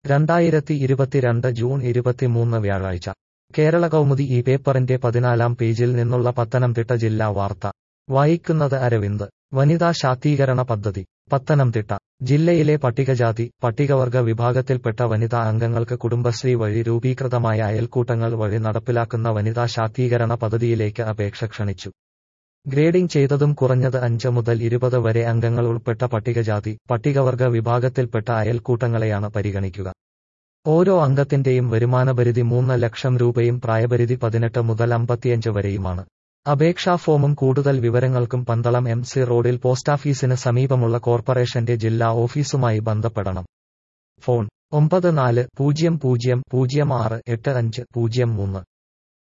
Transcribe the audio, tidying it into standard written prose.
2022 June 23 വ്യാഴാഴ്ച കേരള കൗമുദി ഈ പേപ്പറിന്റെ 14-ാം പേജിൽ നിന്നുള്ള പത്തനംതിട്ട ജില്ലാ വാർത്ത വായിക്കുന്നത് അരവിന്ദ്. വനിതാ ശാക്തീകരണ പദ്ധതി പത്തനംതിട്ട. ജില്ലയിലെ പട്ടികജാതി പട്ടികവർഗ വിഭാഗത്തിൽപ്പെട്ട വനിതാ അംഗങ്ങൾക്ക് കുടുംബശ്രീ വഴി രൂപീകൃതമായ അയൽക്കൂട്ടങ്ങൾ വഴി നടപ്പിലാക്കുന്ന വനിതാ ശാക്തീകരണ പദ്ധതിയിലേക്ക് അപേക്ഷ ക്ഷണിച്ചു. ഗ്രേഡിംഗ് ചെയ്തതും കുറഞ്ഞത് 5 മുതൽ 20 വരെ അംഗങ്ങൾ ഉൾപ്പെട്ട പട്ടികജാതി പട്ടികവർഗ വിഭാഗത്തിൽപ്പെട്ട അയൽക്കൂട്ടങ്ങളെയാണ് പരിഗണിക്കുക. ഓരോ അംഗത്തിന്റെയും വരുമാനപരിധി 3 ലക്ഷം രൂപയും പ്രായപരിധി 18 മുതൽ 55 വരെയുമാണ്. അപേക്ഷാ ഫോമും കൂടുതൽ വിവരങ്ങൾക്കും പന്തളം MC റോഡിൽ പോസ്റ്റാഫീസിന് സമീപമുള്ള കോർപ്പറേഷന്റെ ജില്ലാ ഓഫീസുമായി ബന്ധപ്പെടണം. ഫോൺ 9400068503.